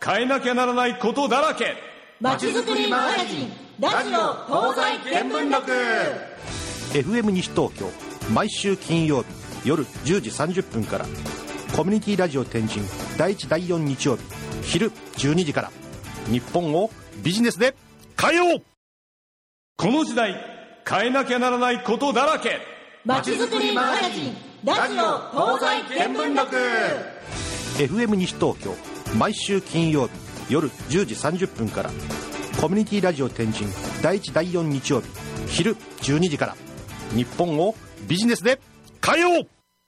変えなきゃならないことだらけ。 まちづくりマガジンラジオ東西見聞録。 FM 西東京毎週金曜日夜10時30分から、コミュニティラジオ天神第1第4日曜日昼12時から、日本をビジネスで変えよう。 この時代変えなきゃならないことだらけ。 まちづくりマガジンラジオ東西見聞録。 FM 西東京毎週金曜日夜10時30分から、コミュニティラジオ天神第1第4日曜日昼12時から、日本をビジネスで変えよう。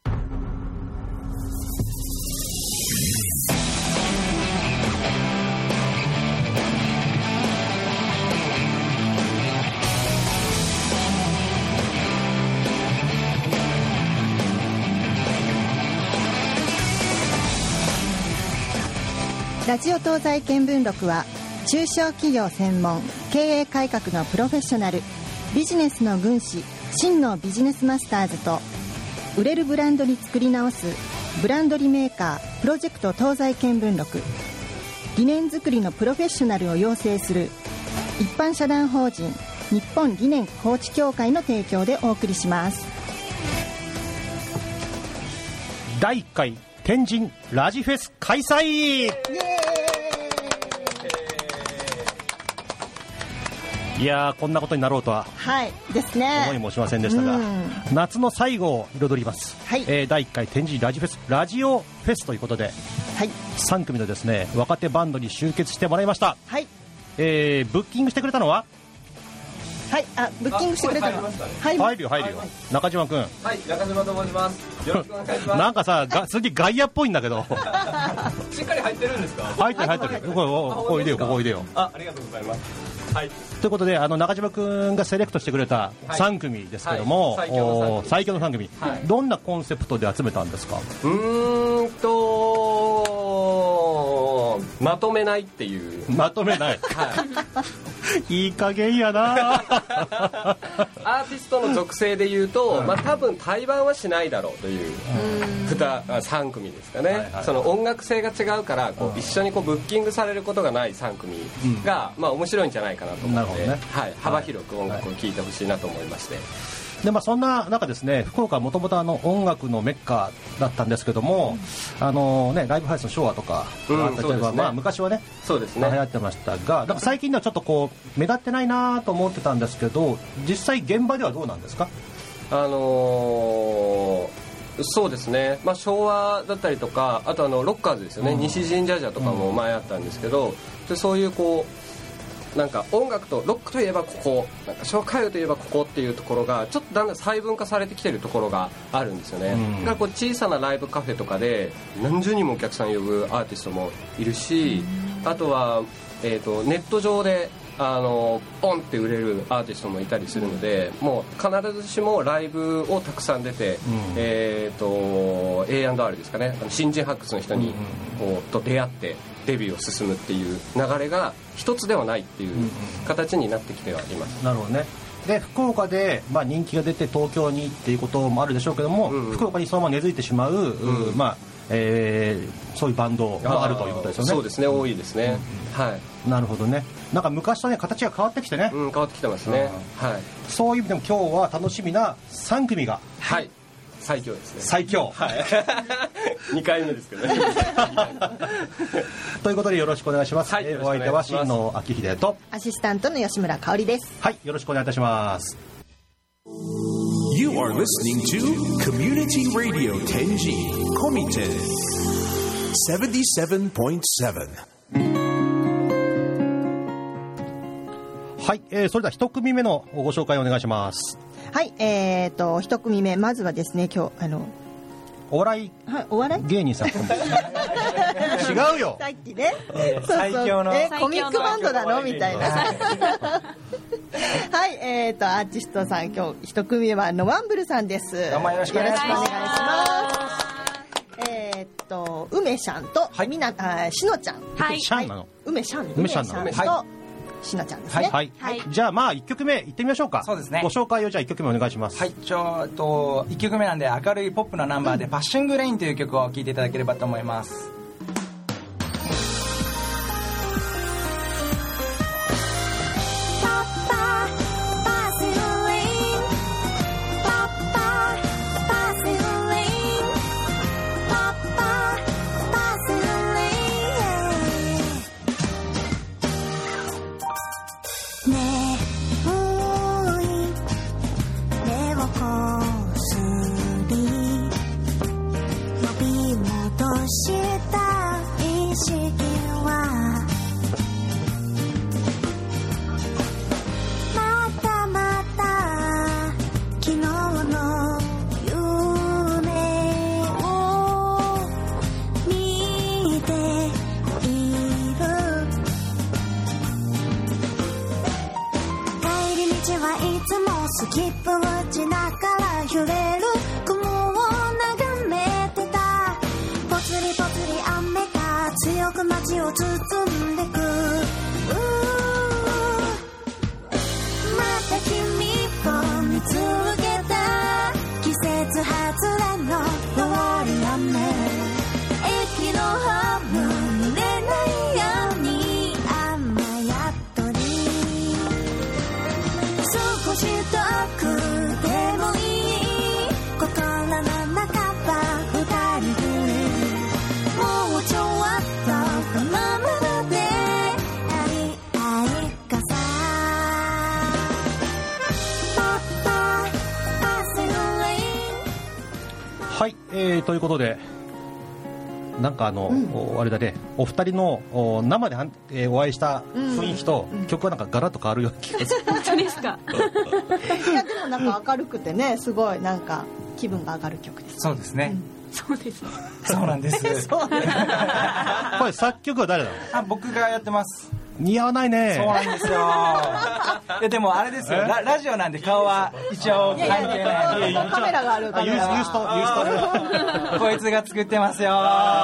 ラジオ東西見聞録は、中小企業専門経営改革のプロフェッショナル、ビジネスの軍師真のビジネスマスターズと、売れるブランドに作り直すブランドリメーカープロジェクト東西見聞録、理念作りのプロフェッショナルを養成する一般社団法人日本理念コーチ協会の提供でお送りします。 第1回天神ラジフェス開催。イエーイ。いやー、こんなことになろうとは、 はいですね、 思いもしませんでしたが、夏の最後を彩ります、はい。第1回天神ラジフェスラジオフェスということで、はい、3組のですね若手バンドに集結してもらいました、はい。ブッキングしてくれたのは、はい、ブッキングしてくれたのは、はい、入るよ、中島くん。 はい、中島と申します。よろしくお願いします。 なんかさ、すげえ外野っぽいんだけど。 しっかり入ってるんですか？ 入ってる。ここいでよ、ここいでよ。 ありがとうございます。はい。 ということで、中島くんがセレクトしてくれた3組ですけども、最強の3組、どんなコンセプトで集めたんですか？ まとめないっていう。 まとめない。いい加減やな。 アーティストの属性で言うと、多分対バンはしないだろうという3組ですかね。その音楽性が違うから一緒にブッキングされることがない3組が面白いんじゃないかなと思って、幅広く音楽を聴いてほしいなと思いまして。 でそんな中ですね、福岡はもともと音楽のメッカだったんですけども、ライブハウスの昭和とかあったりとか、昔はね、そうですね、流行ってましたが、最近ではちょっと目立ってないなと思ってたんですけど、実際現場ではどうなんですか？ そうですね、昭和だったりとか、あとロッカーズですよね、西陣ジャジャとかも前あったんですけど、でそういうなんか音楽とロックといえばここ、なんか紹介歌といえばここっていうところがちょっとだんだん細分化されてきてるところがあるんですよね。だから小さなライブカフェとかで何十人もお客さん呼ぶアーティストもいるし、あとは、ネット上でポンって売れるアーティストもいたりするので、もう必ずしもライブをたくさん出て、A&R ですかね、新人発掘の人にと出会ってデビューを進むっていう流れが一つではないっていう形になってきてはいます。 なるほどね。で福岡で、人気が出て東京にっていうこともあるでしょうけども、福岡にそのまま根付いてしまう、そういうバンドがあるということですよね。 そうですね、多いですね、はい。 なるほどね。なんか昔とね、形が変わってきてね、 変わってきてますね、はい。 そういう意味でも今日は楽しみな3組が、 はい、最強ですね。 最強、 はい2回目ですけどねということでよろしくお願いします、はい。お相手は新野明秀とアシスタントの吉村香織です。 はい、よろしくお願いいたします。 You are listening to Community Radio Tenji Komiten 77.7。 はい、それでは一組目のご紹介をお願いします。 はい、一組目、まずはですね、今日お笑い芸人さん違うよ、 さっきね、 最強のコミックバンドなのみたいなはい、アーティストさん、今日一組目はノワンブルさんです。 どうもよろしくお願いします。 梅ちゃんとしのちゃん、 はい、シャンなの、 梅ちゃんとしのちゃんですね。はい、 じゃあ1曲目いってみましょうか。 そうですね。 ご紹介をじゃあ1曲目お願いします。 はい、1曲目なんで明るいポップなナンバーでパッシングレインという曲を聴いていただければと思います。 スキップ打ちながら揺れる雲を眺めてた。ぽつりぽつり雨が強く街を包んでく。また君を見つけた。季節外れの弱い雨。駅のホーム濡れないように雨宿り。少し遠くでもいい。心の中は二人で。もうちょっとこのままでありあいかさ。 はい、ということでなんかあれだね、お二人の生でお会いした雰囲気と曲はなんかガラッと変わるような気がする。 本当ですか。 いやでもなんか明るくてね、すごいなんか気分が上がる曲です。 そうですね、 そうですね。 そうなんですそうね。 これ作曲は誰なの？ 僕がやってます。 似合わないね。 そうなんですよ。いやでもあれですよ、ラジオなんで顔は一応関係ない。 カメラがあるから。 ユーストこいつが作ってますよ。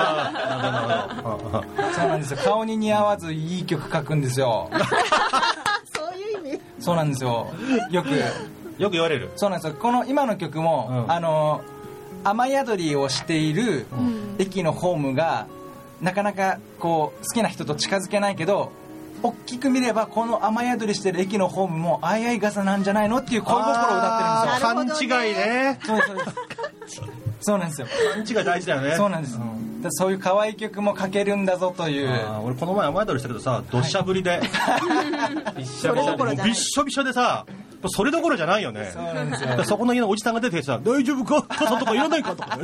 そうなんですよ、顔に似合わずいい曲書くんですよ。 そういう意味。 そうなんですよ、よく言われる。 そうなんですよ。この今の曲も、雨宿りをしている駅のホームがなかなかこう好きな人と近づけないけど、大きく見ればこの雨宿りしてる駅のホームも相合い傘なんじゃないのっていう恋心を歌ってるんですよ。 勘違いね。 そうなんですよ。 勘違い大事だよね。 そうなんです、そういう可愛い曲も書けるんだぞという。 俺この前雨宿りしたけどさ、どっしゃ降りで、びっしょびしょでさ、それどころじゃないよね。 そうなんですよ。 そこの家のおじさんが出てきてさ、大丈夫か、傘とかいらないかとか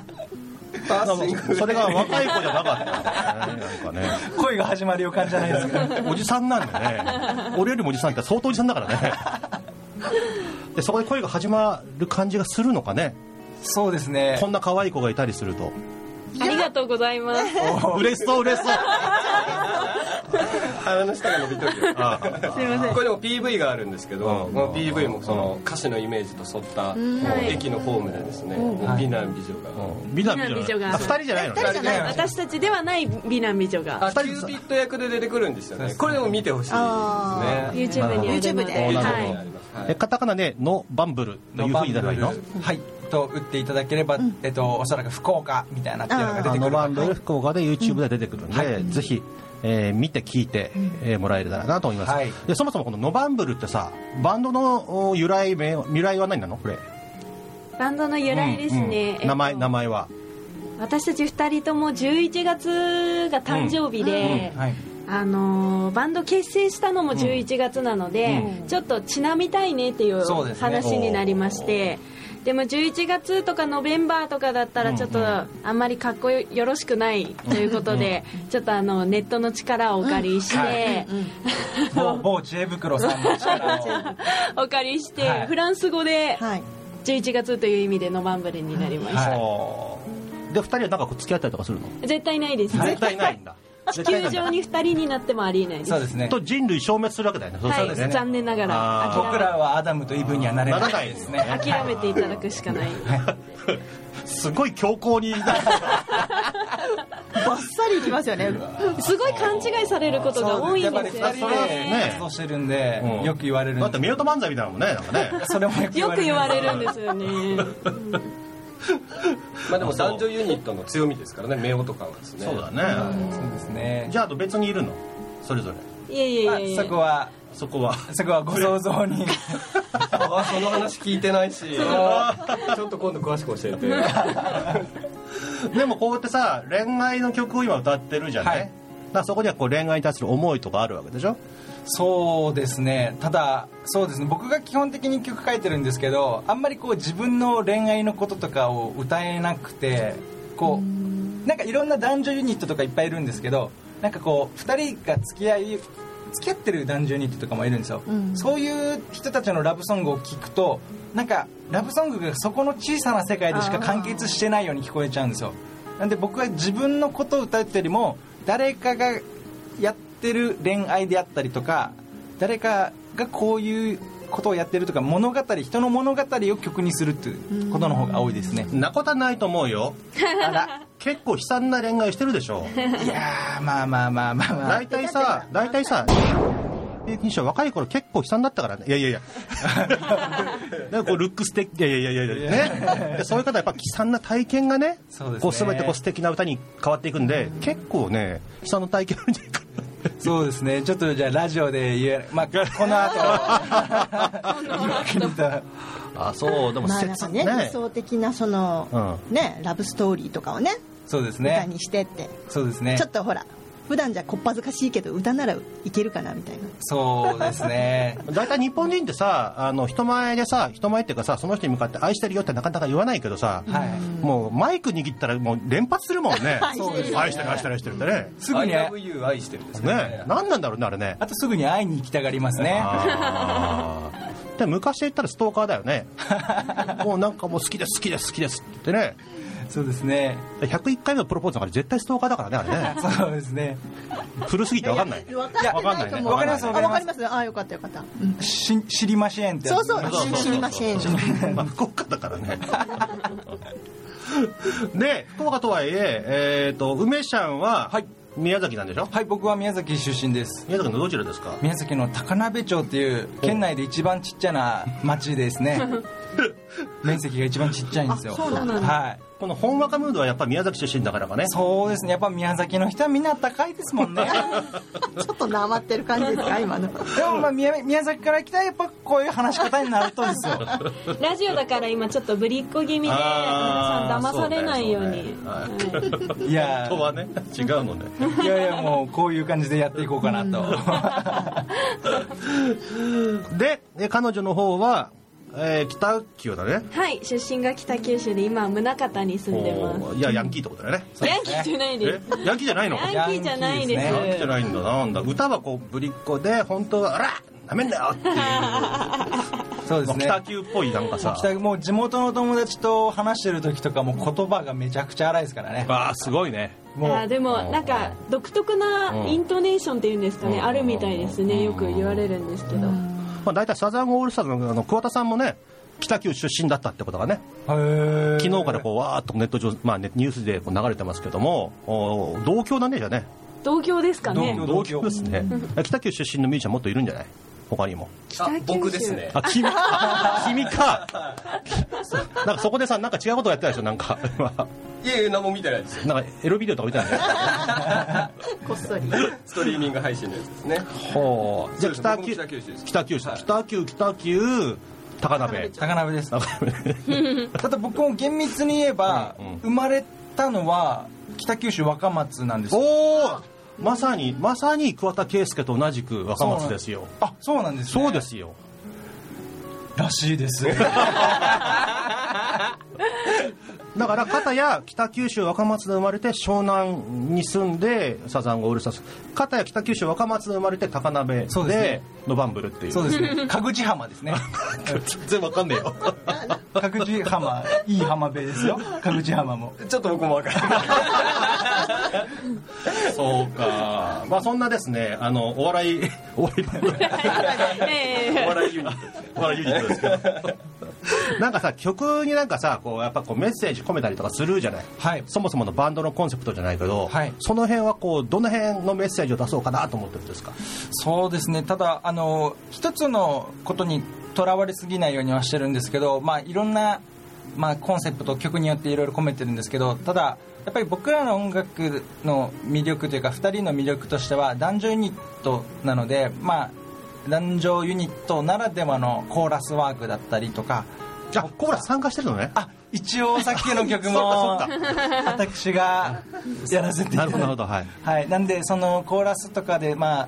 それが若い子じゃなかったよね。なんかね、 恋が始まる予感じゃないですか。 おじさんなんでね、俺よりもおじさんって相当おじさんだからね。でそこで恋が始まる感じがするのかね。 そうですね、 こんな可愛い子がいたりすると。 ありがとうございます。 嬉しそう嬉しそう。 鼻の下が伸びとるよ。 すいません。 これでも PV があるんですけど、この PV もその歌詞のイメージと沿った駅のホームでですね、美男美女が。 美男美女が。2人じゃないの？ 私たちではない美男美女が。 キューピッド役で出てくるんですよね。これでも見てほしいですね。 YouTube にあります。 はい。カタカナでのバンブルというふうになるの？ はい。と打っていただければ、おそらく福岡みたいなっていうのが出てくる。 ノバンブル福岡で YouTube で出てくるんで、ぜひ見て聞いてもらえるだろうなと思います。でそもそもこのノバンブルってさ、バンドの由来は何なのこれ？ バンドの由来ですね。 名前は？ 私たち2人とも11月が誕生日で、バンド結成したのも11月なので、ちょっとちなみたいねっていう話になりまして、でも11月とかノベンバーとかだったらちょっとあんまりかっこよろしくないということで、ちょっとネットの力をお借りして、 某知恵袋さんの力をお借りして、フランス語で11月という意味でノバンブルになりました。 で2人はなんか付き合ったりとかするの？ 絶対ないです。 絶対ないんだ。 地球上に2人になってもありえないです。 そうですね。 と人類消滅するわけだよね。 はい、残念ながら僕らはアダムとイブにはなれないですね。 諦めていただくしかない。 すごい強硬にバッサリいきますよね。 すごい勘違いされることが多いんですよね。 2人で活動してるんでよく言われるんです。 だってミヨト漫才みたいなもんね、なんかね。 それもよく言われるんですよね。 まあでも男女ユニットの強みですからね、夫婦感はですね。 そうだね。 そうですね。 じゃあ別にいるの？それぞれ。 いやそこはご想像に。 その話聞いてないし、ちょっと今度詳しく教えて。 でもこうやってさ、恋愛の曲を今歌ってるじゃない？だからそこにはこう恋愛に対する思いとかあるわけでしょ？ そうですね。ただそうですね、僕が基本的に曲書いてるんですけど、あんまりこう自分の恋愛のこととかを歌えなくて、こうなんかいろんな男女ユニットとかいっぱいいるんですけど、なんかこう2人が付き合ってる男女ユニットとかもいるんですよ、そういう人たちのラブソングを聴くと、なんかラブソングがそこの小さな世界でしか完結してないように聞こえちゃうんですよ。なんで僕は自分のことを歌うってよりも、誰かがやってる恋愛であったりとか、誰かがこういうことをやってるとか、物語、人の物語を曲にするっていうことの方が多いですね。 なことはないと思うよ。あら結構悲惨な恋愛してるでしょ。 いやー、まあ大体さ平均者若い頃結構悲惨だったからね。いやなんかこうルックス的、いやね。でそういう方はやっぱ悲惨な体験がね、こう全てこう素敵な歌に変わっていくんで、結構ね悲惨な体験あるんじゃないか。 そうですね。ちょっとじゃあラジオで言え、まあこの後あ、そうでもなんかね、理想的なその、ねラブストーリーとかをね、 そうですね、 歌にしてって。 そうですね。 ちょっとほら普段じゃこっぱずかしいけど歌ならいけるかなみたいな。 そうですね。 だいたい日本人ってさ、人前っていうかさ、その人に向かって愛してるよってなかなか言わないけどさ、もうマイク握ったらもう連発するもんね。愛してるってね。 すぐに I love you 愛してるですね。 何なんだろうねあれね。 あとすぐに会いに行きたがりますね。 で昔言ったらストーカーだよね。もうなんかもう好きですってね。 そうですね。 101回目のプロポーズだから絶対ストーカーだからねあれね。 そうですね。 古すぎて分かんない。 分かんないね。 分かります。 あ、よかった。 知りませんって。 そう知りません。 福岡だからね。で福岡とはいえ梅ちゃんは宮崎なんでしょ。 はい、僕は宮崎出身です。 宮崎のどちらですか。 宮崎の高鍋町っていう県内で一番ちっちゃな町ですね。面積が一番ちっちゃいんですよ。 そうなんだ。 はい。 このほんわかムードはやっぱ宮崎出身だからかね。 そうですね。やっぱ宮崎の人はみんな高いですもんね。 ちょっとなまってる感じですか今の。 でもまあ宮崎から来たらやっぱこういう話し方になるとですよ。 ラジオだから今ちょっとぶりっ子気味で騙されないように。 いや本当はね違うのね。 いやもうこういう感じでやっていこうかなと。 で彼女の方は北九だね。 はい、出身が北九州で今は宗像に住んでます。 いやヤンキーってことだね。 ヤンキーじゃないです。 ヤンキーじゃないの。 ヤンキーじゃないです。 ヤンキーじゃないんだ。なんだ歌はこうぶりっ子で本当はあらなめんなよっていう。 そうですね。 北九っぽいなんかさ。 もう地元の友達と話してる時とかも言葉がめちゃくちゃ荒いですからね。 ああすごいね。 でもなんか独特なイントネーションっていうんですかね、あるみたいですね。よく言われるんですけど。 だいたいサザンオールスターズの桑田さんもね北九出身だったってことがね、昨日からこうわーっとネット上、ニュースでこう流れてますけども、同郷なんでじゃね。 同郷ですかね。 同郷ですね。北九出身のミュージシャンもっといるんじゃない。他にも。 僕ですね。 君か。なんかそこでさなんか違うことやってたでしょなんか。 いや何も見てないですよ。 なんかエロビデオとか見てないね。 こっそりストリーミング配信のやつですね。 ほう。じゃあ北九高鍋です。ただ僕も厳密に言えば生まれたのは北九州若松なんですよ。 まさに桑田佳祐と同じく若松ですよ。 あ、そうなんですね。 そうですよ。 らしいです。 だから片や北九州若松で生まれて湘南に住んでサザンオールスターズ、片や北九州若松で生まれて高鍋でノバンブルっていう。 そうですね。鹿口浜ですね。 全然わかんねえよ。 鹿口浜いい浜辺ですよ。鹿口浜もちょっと僕もわかんない。 そうか。まあそんなですねお笑いユニットですけど。なんかさ曲になんかさこうやっぱこうメッセージ込めたりとかするじゃない、はい、そもそものバンドのコンセプトじゃないけど、はい、その辺はこうどの辺のメッセージを出そうかなと思ってるんですか。 そうですね。ただ一つのことにとらわれすぎないようにはしてるんですけど、いろんな、コンセプト曲によっていろいろ込めてるんですけど、ただやっぱり僕らの音楽の魅力というか2人の魅力としては男女ユニットなので、男女ユニットならではのコーラスワークだったりとか。 コーラス参加してるのね。 一応さっきの曲も私がやらせていただいて。 なるほど、はい、 なんでそのコーラスとかで幅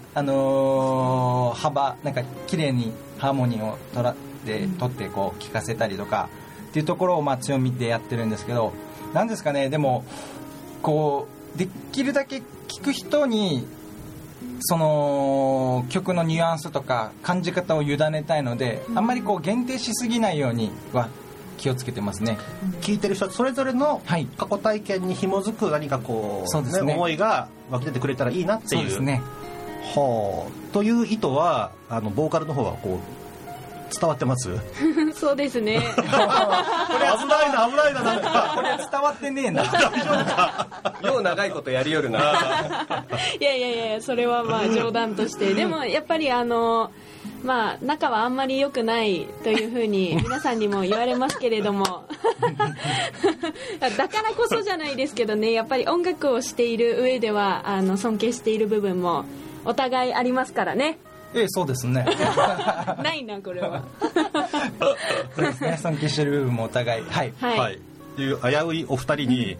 なんか綺麗にハーモニーを取ってこう聴かせたりとかっていうところを強みでやってるんですけど、なんですかね、でもこうできるだけ聴く人にその曲のニュアンスとか感じ方を委ねたいので、あんまりこう限定しすぎないようには気をつけてますね。 聴いてる人それぞれの過去体験に紐づく何かこう、 そうですね、 思いが湧き出てくれたらいいなっていう。 そうですね。 という意図はボーカルの方はこう伝わってますそうですねこれ危ないななんかこれ伝わってねえな。大丈夫かよう長いことやりよるな。 いやそれはまあ冗談としてでもやっぱりまあ仲はあんまり良くないというふうに皆さんにも言われますけれどもだからこそじゃないですけどね、やっぱり音楽をしている上では尊敬している部分もお互いありますからね。 そうですねないなこれはそうですね、尊敬している部分もお互いはい、 という危ういお二人に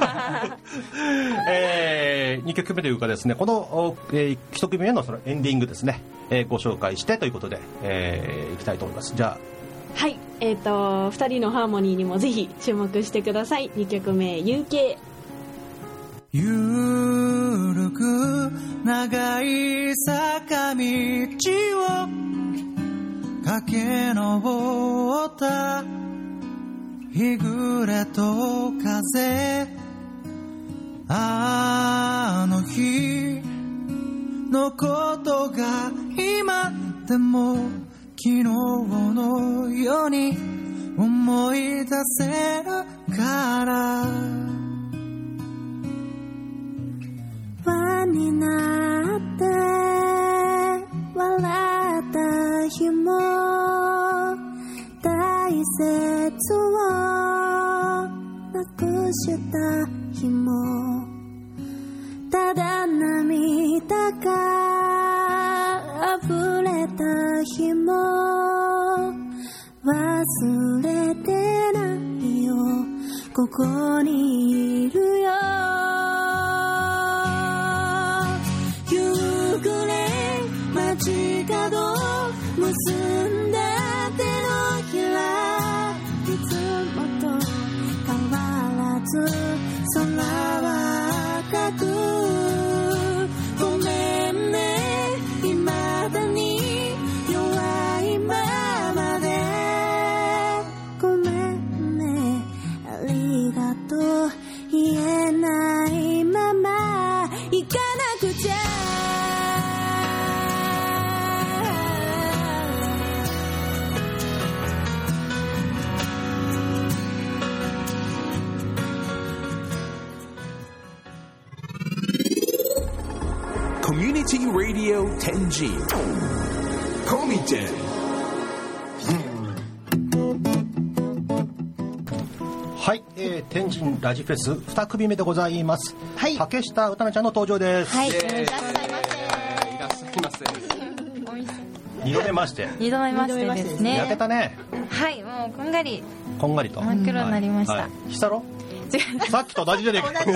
2曲目というかですね、この、1組目のそのエンディングですね、ご紹介してということで、いきたいと思います。じゃあはい、2人のハーモニーにもぜひ注目してください。2曲目 UK。 ゆるく長い坂道を駆け上った日暮れと風、あの日のことが今でも昨日のように思い出せるから輪になって笑った日も大切をなくした日もただ涙が溢れた日も忘れてないよ、ここにいるよ。夕暮れ街角結んだ手のひら、いつもと変わらず空は赤く、ごめんね未だに弱いままで、ごめんねありがとう言えないまま行かなくちゃ。 Community Radio Tenji Komiten。 はい、天神ラジフェス2組目でございます。はい、竹下うたなちゃんの登場です。 はい、いらっしゃいませ。 2度目ましてですね。 焼けたね。 はい、もうこんがりと真っ黒になりました。 ヒサロさっきと同じじゃねえか。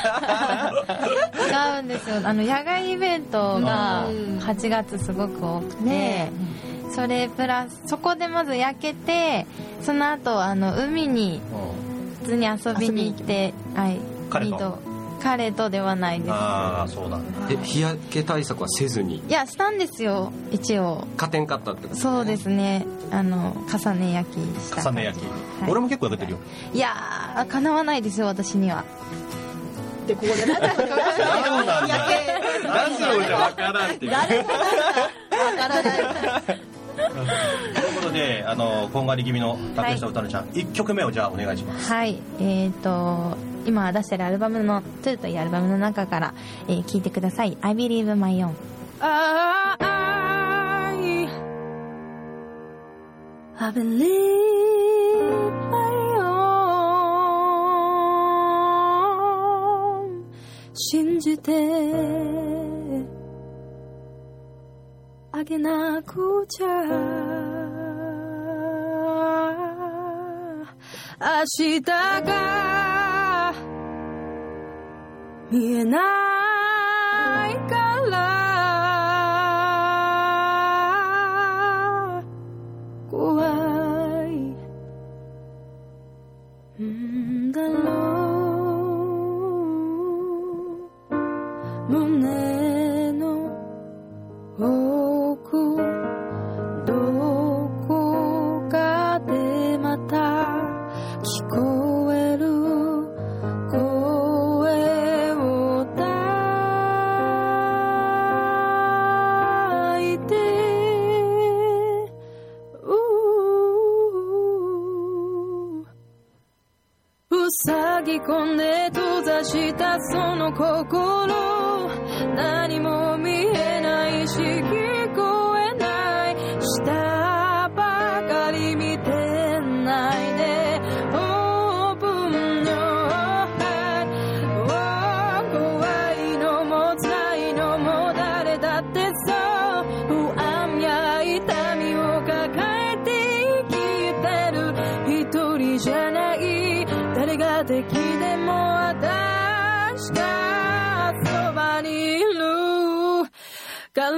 違うんですよ。野外イベントが8月すごく多くて、それプラスそこでまず焼けて、その後海に普通に遊びに行って、彼とではないです。 ああ、そうなんだ。 日焼け対策はせずに？ いや、したんですよ、一応。 加点買ったってこと？ そうですね、重ね焼きした。 重ね焼き、俺も結構焼けてるよ。 いやー、かなわないですよ、私には。で、ここでなんで俺じゃわからんっていう。誰もわからない。 ということで、こんがり気味の竹下うたなちゃん、1曲目をじゃあお願いします。 はい、今出してるアルバムの2というアルバムの中から、聴いてください。 I Believe My Own。 I believe my own 信じてあげなくちゃ、明日が見えないから怖いんだろう、胸の奥どこかでまた聞こえる声を出き込んで閉ざしたその心、何も見えないし聞こえない、下ばかり見てないで Open your heart、 怖いのも辛いのも誰だってそう、不安や痛みを抱えて生きてる、一人じゃない、誰が敵でも私がそばにいるから。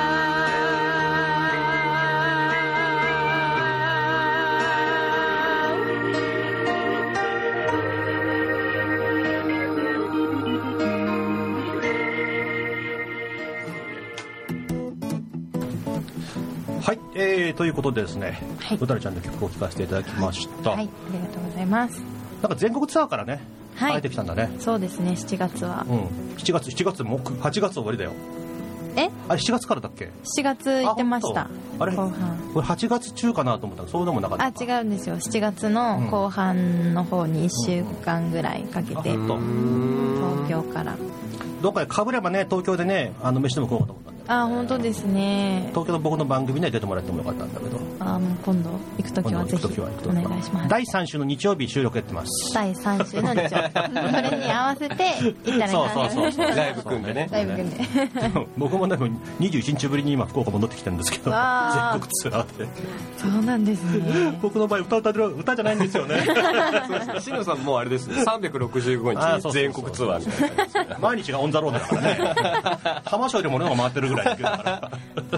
はい、ということでですね、うたれちゃんの曲を聴かせていただきました。 はい、ありがとうございます。 なんか全国ツアーからね、 はい、 帰ってきたんだね。 そうですね、7月は、 7月も8月終わりだよ。あれ7月からだっけ。 7月行ってました。 あれこれ8月中かなと思ったらそうでもなかった。 違うんですよ、7月の後半の方に1週間ぐらいかけて、東京からどっかでかぶればね、東京でね、飯でも食おうかと思ったんだよ。 本当ですね。 東京の僕の番組に出てもらってもよかったんだけど、 もう今度行くときはぜひお願いします。 第3週の日曜日収録やってます。 第3週の日曜日それに合わせて行ったらそうライブ組んでね。 ライブ組んで僕もでも21日ぶりに今福岡戻ってきてるんですけど、全国ツアーで。 そうなんですね。 僕の場合歌じゃないんですよね。 しのさんもうあれですね、365日全国ツアーみたいな感じ。 毎日がオンザロードだからね。浜松よりも俺の方が回ってるぐらいだから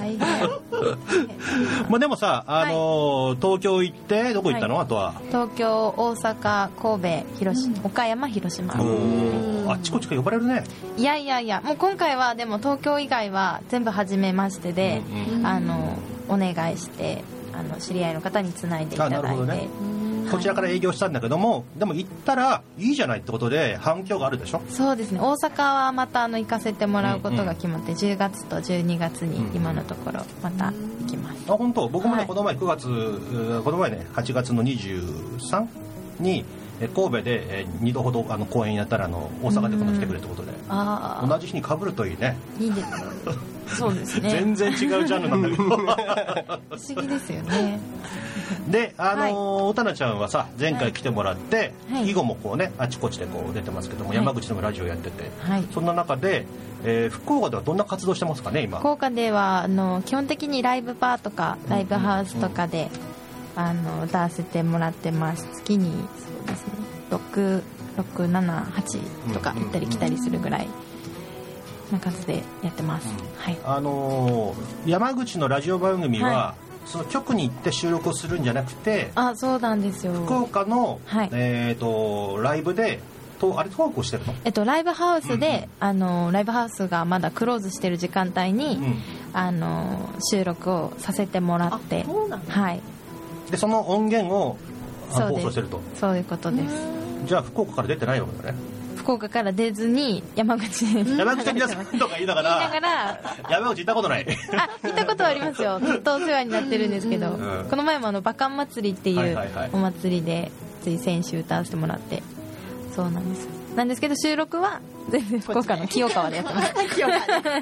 まあでもさ、東京行ってどこ行ったの、あとは東京、大阪、神戸、広島、岡山、広島。 あっちこっちか呼ばれるね。 いやもう今回はでも東京以外は全部初めましてで、お願いして知り合いの方につないでいただいて、 こちらから営業したんだけども、でも行ったらいいじゃないってことで反響があるでしょ。 そうですね、大阪はまた行かせてもらうことが決まって、10月と12月に今のところまた行きます。 本当。僕もね、この前9月、この前ね8月の23に神戸で2度ほど公演やったら大阪で今度来てくれってことで、同じ日に被るといいね。 いいですね。そうですね。 全然違うジャンルなんだけど不思議ですよね。 で、おたなちゃんはさ、前回来てもらって、以後もこうね、あちこちでこう出てますけども、山口でもラジオやってて、そんな中で、福岡ではどんな活動してますかね、今。 福岡では基本的にライブバーとかライブハウスとかで、歌わせてもらってます。月にそうですね、6、7、8とか行ったり来たりするぐらいな感じでやってます。 山口のラジオ番組は、その局に行って収録をするんじゃなくて、 そうなんですよ。 福岡の、ライブであれトークをしてるの？ ライブハウスで、ライブハウスがまだクローズしてる時間帯に、収録をさせてもらって、 でその音源を放送してると。 そういうことです。 じゃあ福岡から出てないわけだね。 福岡から出ずに山口で山口で皆さんとか言いながら山口行ったことない。 行ったことはありますよ。ずっとお世話になってるんですけど、この前もバカン祭りっていうお祭りでつい先週歌わせてもらって、そうなんです。なんですけど収録は全然福岡の清川でやってます。清川で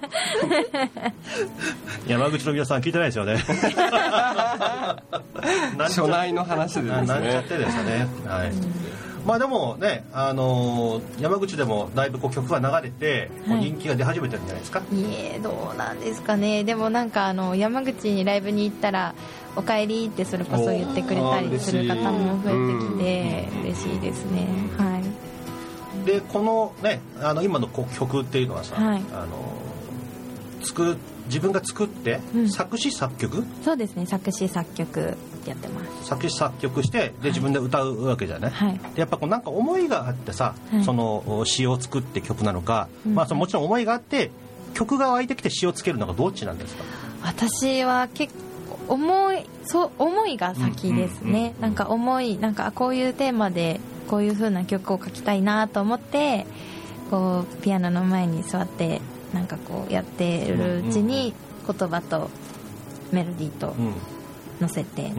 山口の皆さん聞いてないですよね。 初内の話でですね。 なんちゃってですね。まあでもね、山口でもだいぶ曲が流れて、人気が出始めてるんじゃないですか。 どうなんですかね。でもなんか山口にライブに行ったらおかえりってそれこそ言ってくれたりする方も増えてきて嬉しいですね。 でこのね、今の曲っていうのはさ、自分が作って、作詞作曲？ そうですね、作詞作曲やってます。 作詞作曲してで自分で歌うわけじゃない、やっぱなんか思いがあってさ、その詩を作って曲なのか、そのもちろん思いがあって曲が湧いてきて詩をつけるのがどっちなんですか？ 私は結構思いが先ですね。なんかなんかこういうテーマでこういう風な曲を書きたいなと思って、こうピアノの前に座ってなんかこうやってるうちに言葉とメロディーと乗せて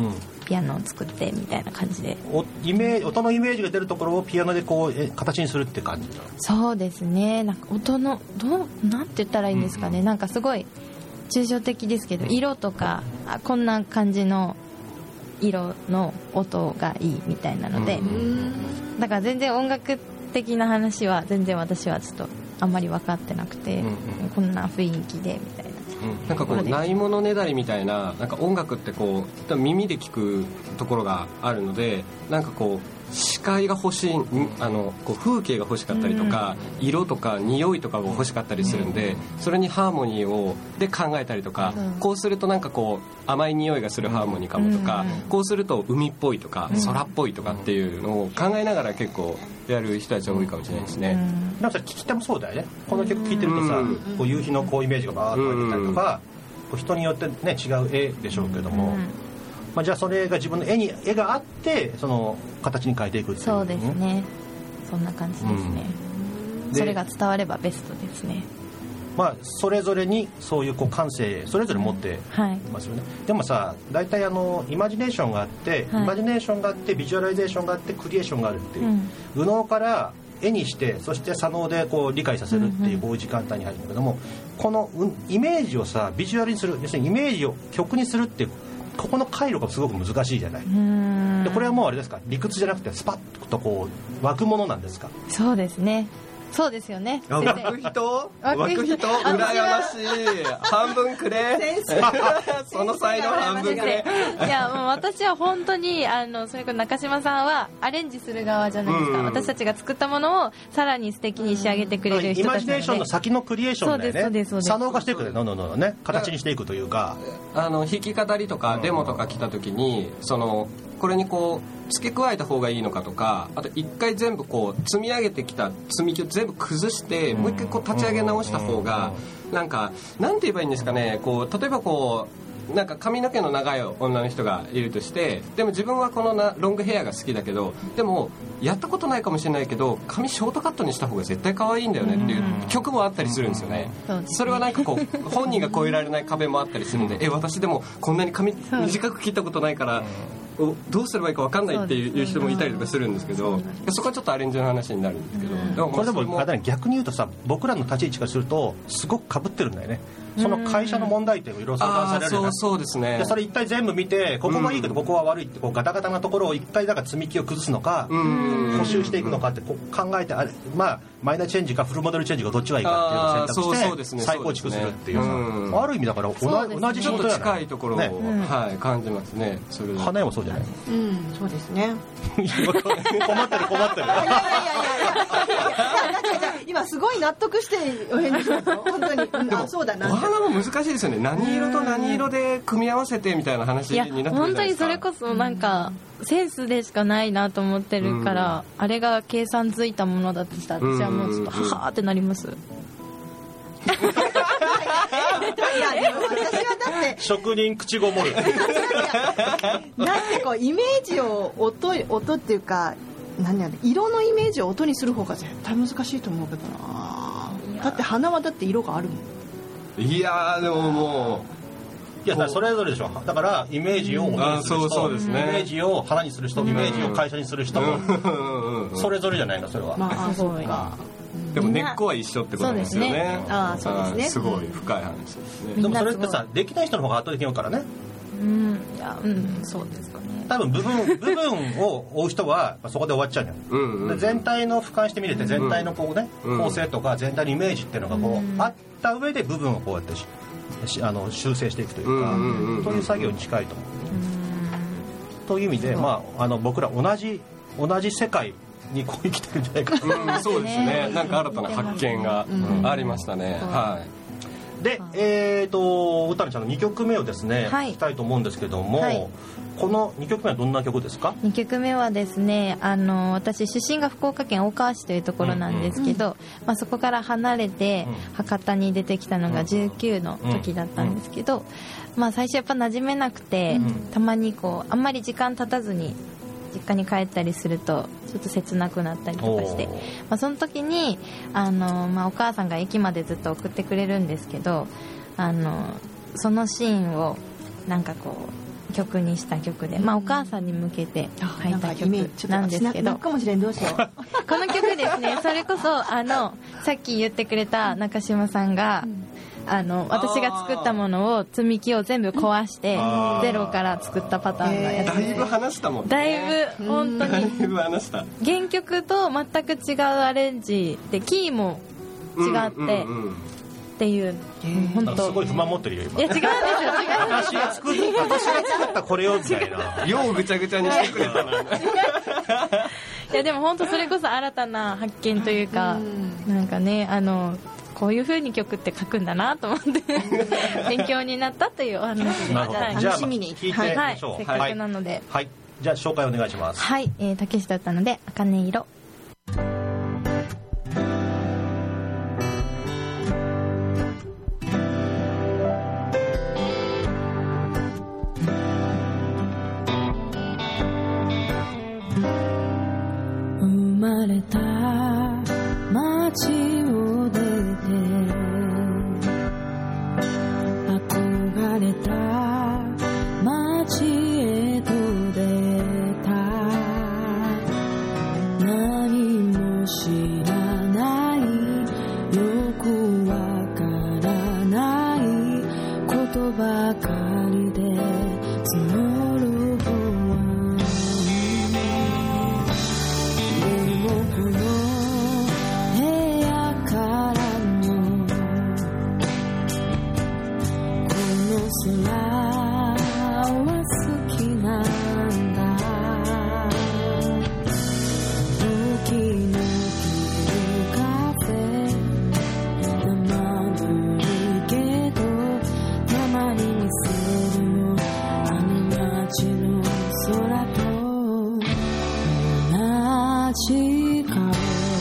ピアノを作ってみたいな感じで、 音のイメージが出るところをピアノでこう形にするって感じ。 そうですね。なんか音のなんて言ったらいいんですかね、なんかすごい抽象的ですけど、色とかこんな感じの色の音がいいみたいなので、だから全然音楽的な話は全然私はちょっとあんまり分かってなくて、こんな雰囲気でみたいな。 なんかこうないものねだりみたいな、なんか音楽ってこう耳で聞くところがあるので、なんかこう視界が欲しい、こう風景が欲しかったりとか、色とか匂いとかが欲しかったりするんで、それにハーモニーで考えたりとか、こうするとなんかこう甘い匂いがするハーモニーかもとか、こうすると海っぽいとか空っぽいとかっていうのを考えながら結構やる人たちは多いかもしれないですね。 なんか聞き手もそうだよね。この曲聴いてるとさ、こう夕日のこうイメージがバーッと出たりとか、こう人によってね違う絵でしょうけども、じゃあそれが自分の絵があってその形に変えていくっていう。 そうですね、そんな感じですね。それが伝わればベストですね。 それぞれにそういうこう感性それぞれ持っていますよね。でもさ、大体イマジネーションがあって、イマジネーションがあってビジュアライゼーションがあってクリエーションがあるっていう、右脳から絵にしてそして左脳でこう理解させるっていうこういう時間帯に入るんだけども、このイメージをさビジュアルにする、要するにイメージを曲にするっていうここの回路がすごく難しいじゃない。でこれはもうあれですか、理屈じゃなくてスパッとこう湧くものなんですか。 そうですね、そうですよね。 湧く人羨ましい。半分くれその才能半分くれ。 いやもう私は本当にそれこそ中島さんはアレンジする側じゃないですか。私たちが作ったものをさらに素敵に仕上げてくれる人たちなので、 イマジネーションの先のクリエーションだよね。 そうですそうです。 左脳化していくね、形にしていくというか、 弾き語りとかデモとか来た時にこれにこう付け加えた方がいいのかとか、あと一回全部こう積み上げてきた積み木を全部崩してもう一回こう立ち上げ直した方がなんかなんて言えばいいんですかね、こう例えばこうなんか髪の毛の長い女の人がいるとして、でも自分はこのロングヘアが好きだけど、でもやったことないかもしれないけど髪ショートカットにした方が絶対可愛いんだよねっていう曲もあったりするんですよね。それはなんかこう本人が越えられない壁もあったりするんで、私でもこんなに髪短く切ったことないからどうすればいいか分かんないっていう人もいたりとかするんですけど、そこはちょっとアレンジの話になるんですけど、 これでも逆に言うとさ、僕らの立ち位置からするとすごく被ってるんだよね。その会社の問題点をいろいろ相談されるじゃない。 そうですね。 それ一回全部見てここがいいけどここは悪いってこうガタガタなところを一回だから積み木を崩すのか補修していくのかってこう考えて、マイナーチェンジかフルモデルチェンジかどっちがいいかっていうのを選択して再構築するっていうさ、ある意味だから同じ仕事やな。 ちょっと近いところを感じますね。 花屋もそうじゃない。 そうですね。 困ってる今すごい納得してお返事しますよ本当に。そうだな。 お花も難しいですよね。何色と何色で組み合わせてみたいな話になってるじゃないですか。 本当にそれこそなんかセンスでしかないなと思ってるから、あれが計算ついたものだとしたら私はもうちょっとははーってなります。 いやでも私はだって職人口ごもる。 だってこうイメージを音っていうか色のイメージを音にする方が絶対難しいと思うけどな。だって花はだって色があるもん。 いやでももうそれぞれでしょ。だからイメージを音にする人、 そうですね、 イメージを花にする人、イメージを会社にする人、それぞれじゃないのそれは。 そうか。 でも根っこは一緒ってことですよね。 そうですね。 すごい深い話ですね。 でもそれってさ、できない人の方が圧倒的に多いからね。 そうですかね。 多分部分を追う人はそこで終わっちゃうんだよ。全体の俯瞰して見れて全体のこうね構成とか全体のイメージっていうのがこうあった上で部分をこうやって修正していくというか、そういう作業に近いと思う。という意味で僕ら同じ世界にこう生きてるんじゃないかな。 そうですね。なんか新たな発見がありましたね。はい。 で、宇多野ちゃんの2曲目をですね、聞きたいと思うんですけども、この2曲目はどんな曲ですか ？2曲目はですね、私出身が福岡県大川市というところなんですけど、そこから離れて博多に出てきたのが19の時だったんですけど、最初やっぱ馴染めなくて、たまにこうあんまり時間経たずに実家に帰ったりするとちょっと切なくなったりとかして、その時にお母さんが駅までずっと送ってくれるんですけど、そのシーンをなんかこう曲にした曲で、お母さんに向けて書いた曲なんですけど、 かもしれん、どうしようこの曲ですね、それこそさっき言ってくれた中島さんが、私が作ったものを積み木を全部壊してゼロから作ったパターンのやつで、 だいぶ話したもんね。 だいぶ本当にだいぶ話した。 原曲と全く違うアレンジでキーも違ってっていう、本当すごい不満持ってるよ今。 いや違うんですよ、 私が作ったこれよみたいな。 ようぐちゃぐちゃにしてくれたな。 いやでも本当それこそ新たな発見というか、なんかね、こういう風に曲って書くんだなと思って勉強になったというお話で、 じゃあ楽しみに聞いてみましょう。 せっかくなので、 はい、じゃあ紹介お願いします。 はい、竹下歌ので茜色。 生まれた街を出て憧れた街へと出た、何も知らないよくわからないことばかりで募る不安、でもこの部屋からのこの空は好きなんだ、時の来るカフェ生ぬるいけどたまに見せるの、あの街の空と同じ顔、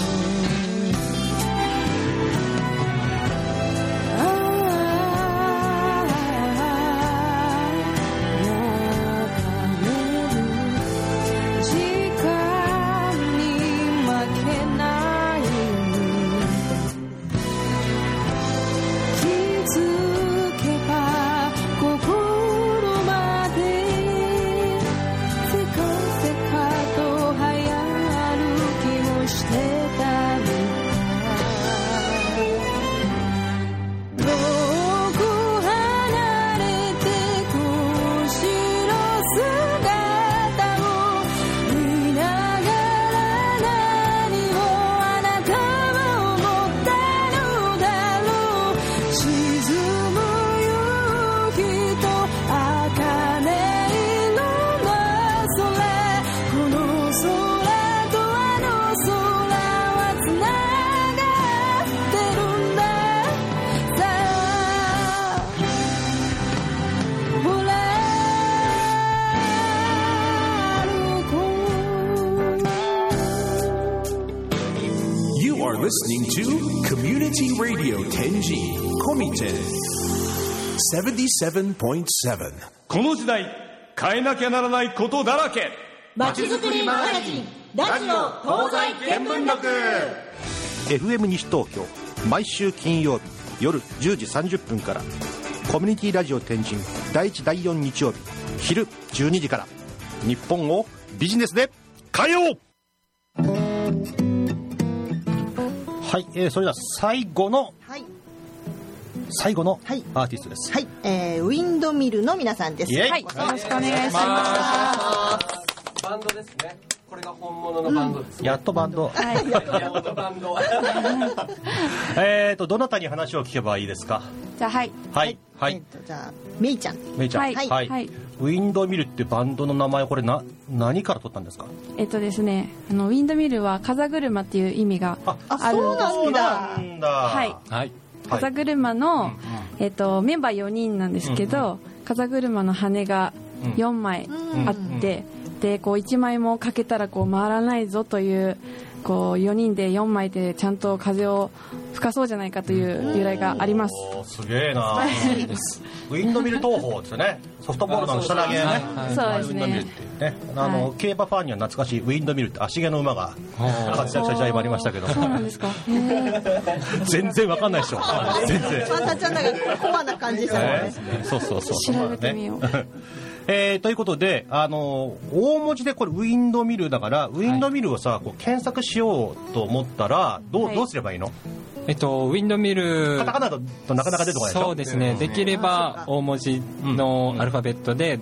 Listening to Community Radio Tenji Komiten 77.7。 この時代変えなきゃならないことだらけ、 まちづくりマガジンラジオ東西見聞録。 FM 西東京毎週金曜日夜10時30分から、コミュニティラジオ天神第1第4日曜日昼12時から、日本をビジネスで変えよう。はい、それでは最後のアーティストです。 はい、ウィンドミルの皆さんです。 はい、よろしくお願いします。 バンドですね。これが本物のバンドです、 やっとバンド。 やっとバンド。 どなたに話を聞けばいいですか。 じゃあはい。 じゃあメイちゃん。 はい。 ウィンドミルってバンドの名前、これ何から取ったんですか。 ですね、ウィンドミルは風車っていう意味があるんですけど、はい。風車の、メンバー4人なんですけど、風車の羽が4枚あって、でこう1枚もかけたらこう回らないぞという、こう4人で4枚でちゃんと風を深そうじゃないかという由来があります。 すげえな。ウィンドミル投法ですね。ソフトボールの下投げね。 そうですね。 ウィンドミルっていうね。競馬ファンには懐かしいウィンドミルって足毛の馬が活躍した時代もありましたけど。 そうなんですか。 全然わかんないでしょ。全然。 ファンタちゃんだけコアな感じですよね。 そう。 調べてみよう。 ということで、大文字でこれウィンドミルだから、ウィンドミルをさ、こう検索しようと思ったら、どうすればいいの？ ウィンドミル、 カタカナだとなかなか出てこないでしょ。 そうですね。できれば大文字のアルファベットで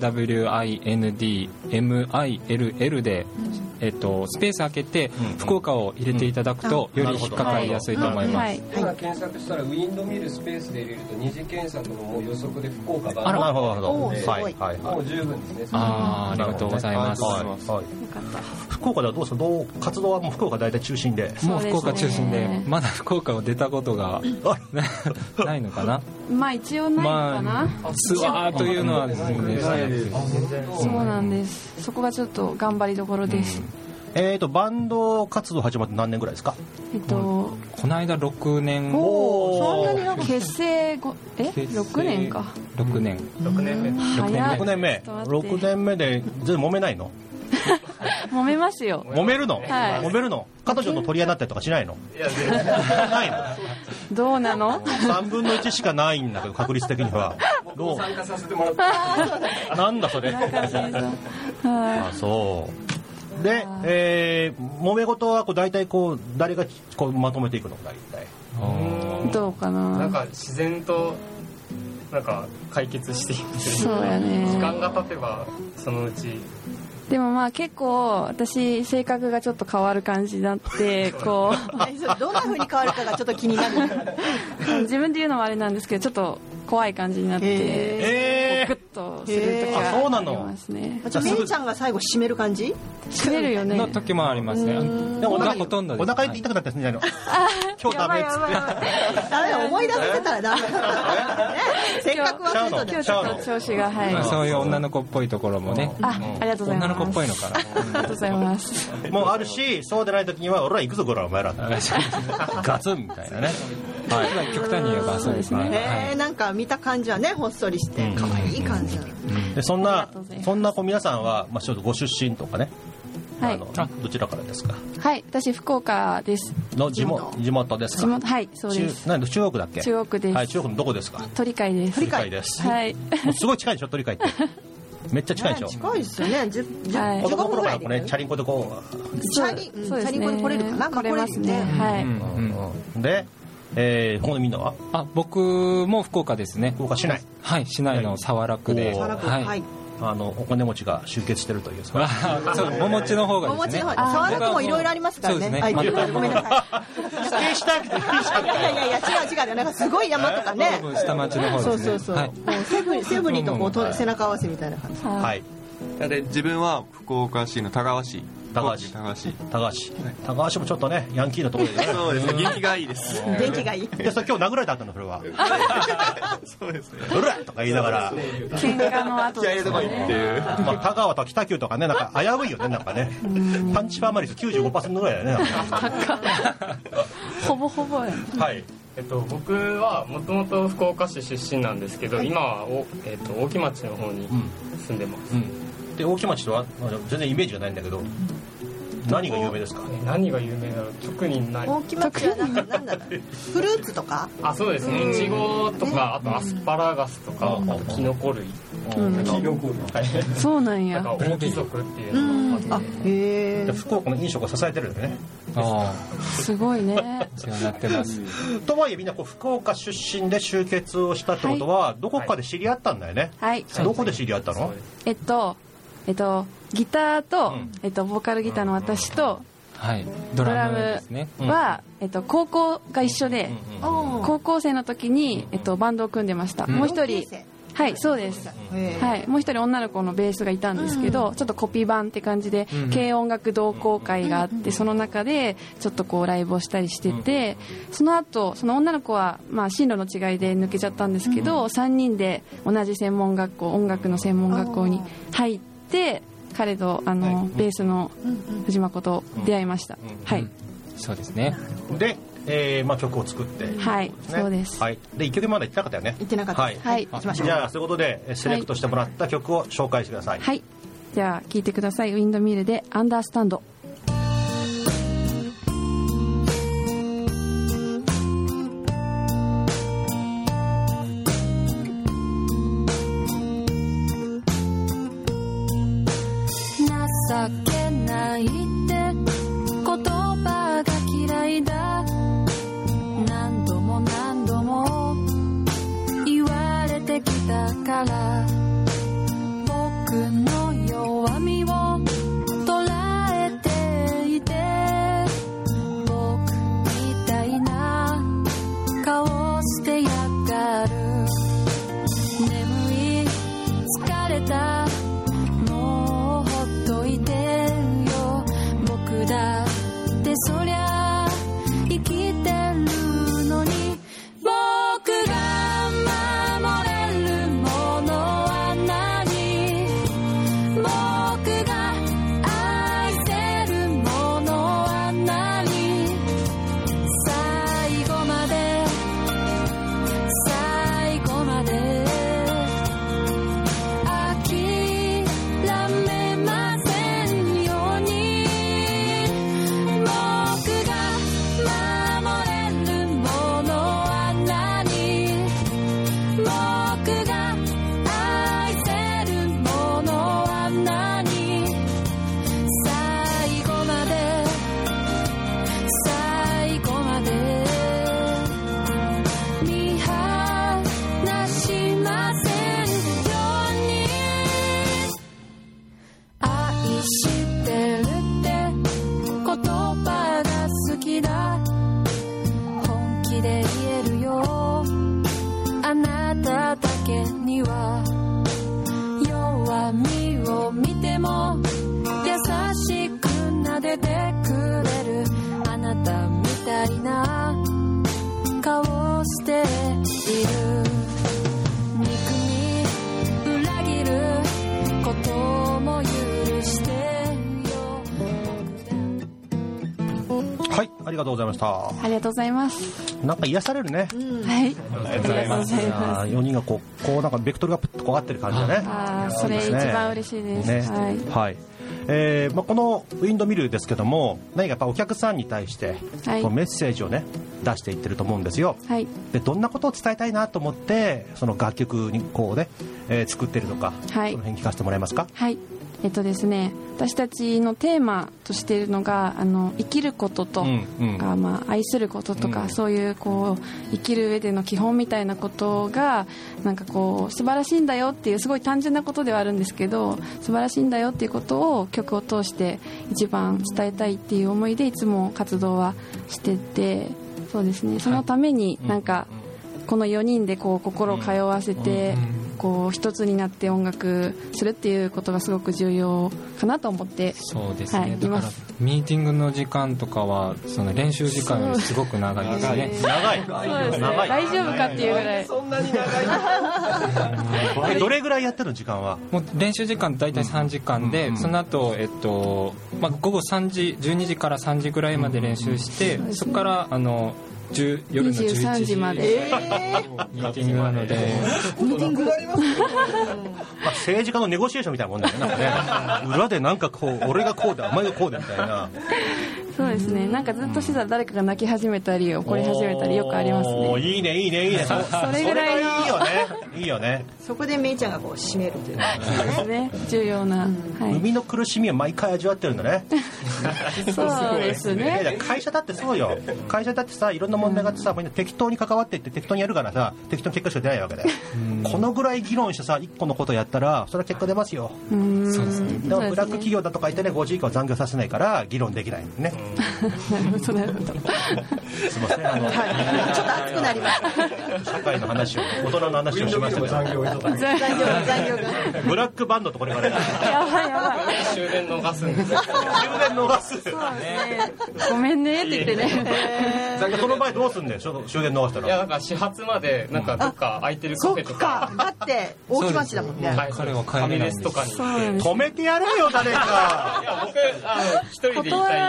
WINDMILL で、スペース開けて福岡を入れていただくとより引っかかりやすいと思います。 今検索したらウィンドミルスペースで入れると二次検索のもう予測で福岡がなるほど。 もう十分ですね。 ありがとうございます。 福岡ではどうですか？活動はもう福岡大体中心で。 もう福岡中心で、まだ福岡を出たことがないのかな。 まあ一応ないのかな。 ツアーというのはですね。 そうなんです。そこがちょっと頑張りどころです。 バンド活動始まって何年ぐらいですか？ この間6年。 そんなに結成6年か。 6年目。6年目で全然揉めないの？ 揉めますよ。 揉めるの？揉めるの？彼女の取り合いになったりとかしないの？いや全然ないの。 どうなの ？3分の1しかないんだけど確率的には。 どう？参加させてもらった。 なんだそれ。あ、そう。で、揉め事は大体誰がまとめていくの？大体。 どうかな。 なんか自然となんか解決していく。 そうやね。 時間が経てばそのうち。 でもまあ結構私性格がちょっと変わる感じになってどんな風に変わるかがちょっと気になる。 自分で言うのもあれなんですけどちょっと怖い感じになってグッとする時がありますね。 じゃあめいちゃんが最後締める感じ？ 締めるよね。 の時もありますね。でもほとんどです。 お腹痛くなったりするんじゃないの？今日ダメっつって。 ダメ思い出せたらダメ。せっかくは今日ちょっと調子がそういう女の子っぽいところもね。 ありがとうございます。 女の子っぽいのかな。 ありがとうございます。 もうあるし、そうでない時には俺ら行くぞこらお前ら。ガツンみたいなね。 はい。極端に言えばそうですね。 なんか見た感じはねほっそりして可愛い感じなの。 でそんな皆さんはちょっとご出身とかね。 はい。 どちらからですか？ はい、私福岡です。 の地元ですか？ はい、そうです。 なんで中央区だっけ？ 中央区です。 はい、中央区のどこですか？ 鳥海です。 鳥海です。 はい。 すごい近いでしょ鳥海って。めっちゃ近いでしょ。 近いですよね。 子供の頃からチャリンコでチャリンコで来れるかな？ 来れますね。はい。 で。ここでみんなは？ 僕も福岡ですね。 福岡市内。 はい、市内の早良区で。 はい。 お金持ちが集結してるという。 そう、お餅の方がですね。 早良区もいろいろありますからね。ごめんなさい。 否定したくていいじゃん。 いや違うなんかすごい山とかね。 下町の方ですね。 そう。セブリと背中合わせみたいな感じ。 はい。 で自分は福岡市の田川市。高橋もちょっとねヤンキーなところでね。 そうですね。元気がいいです。 元気がいい。 今日殴られたったのそれは。 そうですね。 うらとか言いながら。 喧嘩の後ですね。 田川と北九とかねなんか危ういよねなんかね。パンチパーマ率 95% ぐらいだよね。 ほぼほぼや。 はい。 僕はもともと福岡市出身なんですけど、今は大木町の方に住んでます。 で大木町とは全然イメージがないんだけど、何が有名ですか？ 何が有名だろう。特にない。 大木町はなんだろう。フルーツとか？ そうですね。いちごとか、あとアスパラガスとか、キノコ類。 そうなんや。 大貴族っていうのがあって。 福岡の飲食を支えてるんだね。 すごいね。 そうなってます。 とはいえみんな福岡出身で集結をしたってことはどこかで知り合ったんだよね。 はい。 どこで知り合ったの？ ギターと、ボーカルギターの私と、ドラムですね。は、高校が一緒で、高校生の時に、バンドを組んでました。もう一人、はい、そうです。はい、もう一人女の子のベースがいたんですけど、ちょっとコピー版って感じで、軽音楽同好会があって、その中でちょっとライブをしたりしてて、その後その女の子は進路の違いで抜けちゃったんですけど、3人で同じ専門学校、音楽の専門学校に入って、彼とベースの藤間子と出会いました。はい。 そうですね。 で、 曲を作って、 はい、そうです。 はい。で1曲まで言ってなかったよね。 言ってなかった。 はい。 じゃあそういうことでセレクトしてもらった曲を紹介してください。 はい。じゃあ聴いてください。ウィンドミルでアンダースタンド。 情けないって言葉が嫌いだ、何度も何度も言われてきたから、僕の弱みを捉えていて、僕みたいな顔してやがる。眠い疲れただってそりゃ生きてるのに、僕が守れるものは何、僕が愛せるものは何、最後まで最後まで諦めませんように、だけには弱みを見ても優しく撫でてくれる、あなたみたいな顔している。憎み裏切ることも許してよ。 はい、ありがとうございました。 ありがとうございます。 なんか癒されるね。 はい。ありがとうございます。 4人がこうなんかベクトルがプッとこう合ってる感じだね。 ああ、それ一番嬉しいです。 ね、 はい。 このウィンドミルですけども、何かやっぱお客さんに対して、こうメッセージをね出していってると思うんですよ。 はい。 でどんなことを伝えたいなと思ってその楽曲にこうね、作ってるのか、 はい、 その辺聞かせてもらえますか。 はい。ですね、私たちのテーマとしているのが生きることとか、愛することとか、そういうこう生きる上での基本みたいなことがなんかこう素晴らしいんだよっていう、すごい単純なことではあるんですけど、素晴らしいんだよっていうことを曲を通して一番伝えたいっていう思いでいつも活動はしてて、そうですね、そのためになんかこの4人でこう心を通わせてこう一つになって音楽するっていうことがすごく重要かなと思って、 そうですね、だからミーティングの時間とかはその練習時間よりすごく長いですね。 長い大丈夫かっていうぐらい。 そんなに長いどれぐらいやってるの時間は。 もう練習時間大体3時間で、その後、午後3時12時から3時ぐらいまで練習して、そこから夜の11時までミーティングなので、 ミーティングがありますね。 政治家のネゴシエーションみたいなもんだよね。なんかね、裏でなんかこう俺がこうでお前がこうでみたいな。 そうですね、なんかずっとしてたら誰かが泣き始めたり怒り始めたりよくありますね。 いいねいいねいいね。 それぐらいいいよねいいよね。 そこでめいちゃんがこう締めるというそうですね、重要な、 生みの苦しみは毎回味わってるんだね。 そうですね。 会社だってそうよ。会社だってさ、いろんな問題があってさ、みんな適当に関わっていって適当にやるからさ、適当に結果しか出ないわけで、このぐらい議論してさ一個のことやったらそれは結果出ますよ。 そうですね。 でもブラック企業だとか言ってね、5時以降残業させないから議論できないね。 なるほど。 すみません、 ちょっと熱くなりました。 社会の話を、大人の話をしましたけど、 残業がブラックバンドとこれからやばい終電逃すんですよ。 終電逃す。 そうね。ごめんねって言ってね。 その場合どうすんねん、終電逃したら。 いや、なんか始発までなんかどっか空いてるカフェとか。 だって大木町だもんね。 彼は帰れないんです。 とかに止めてやれよ誰か。 いや、僕一人でいたい。 断られるんです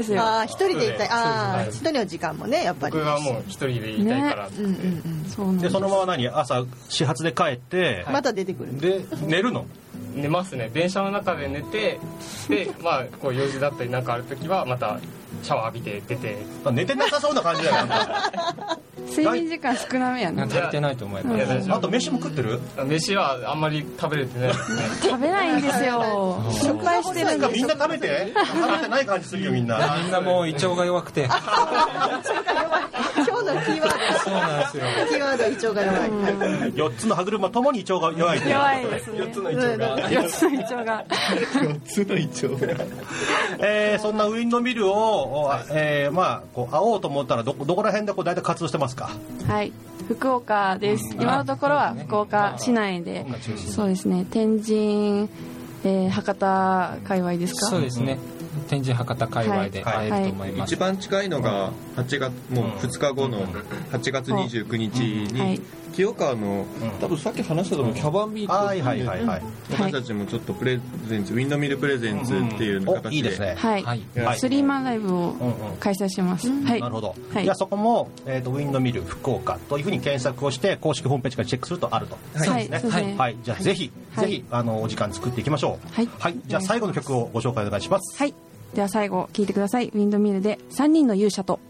ですよ。 一人でいたい。一人の時間もね、やっぱり。 僕はもう一人でいたいからって。 でそのまま朝始発で帰ってまた出てくる。 で寝るの？ 寝ますね。電車の中で寝て、でこう用事だったりなんかある時はまたシャワー浴びて出て。 寝てなさそうな感じだよ。 睡眠時間少なめやね。 足りてないと思います。 あと飯も食ってる？ 飯はあんまり食べれてないですね。 食べないんですよ。心配してるんです。 みんな食べて？食べてない感じするよみんな。 みんなもう胃腸が弱くて。 今日のキーワード。 そうなんですよ。 キーワード胃腸が弱い。 4つの歯車ともに胃腸が弱い。 弱いですね。 4つの胃腸が。 4つの胃腸が。 4つの胃腸が。そんなウィンドミルを会おうと思ったらどこら辺で大体活動してますか？ はい、福岡です。今のところは福岡市内で、そうですね、天神、博多界隈ですか？ そうですね、天神博多界隈で会えると思います。 一番近いのが8月もう2日後の8月29日に清川の多分さっき話したと思うキャバンビート、私たちもちょっとプレゼンツウィンドミルプレゼンツっていう形で、 いいですね、 スリーマンライブを開催します。 なるほど。じゃあそこもウィンドミル福岡というふうに検索をして公式ホームページからチェックするとあると。 はいですね。 はい、じゃあぜひお時間作っていきましょう。はい、じゃあ最後の曲をご紹介お願いします。 はい、では最後聴いてください。ウィンドミルで3人の勇者と。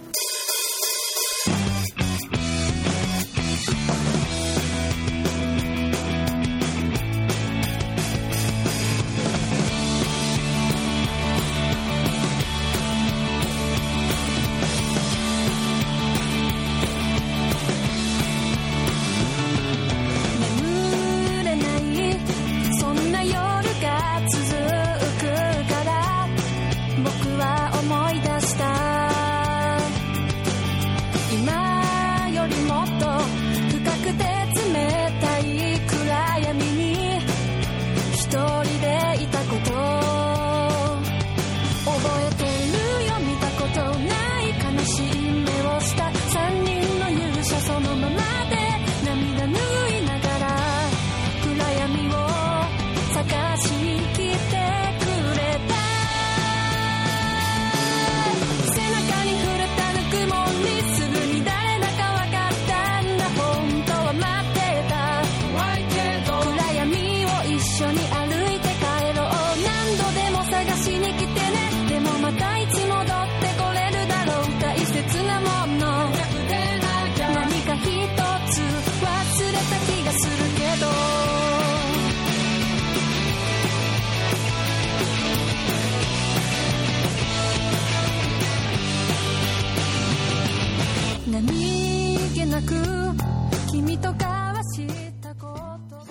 何気なく君と交わしたこと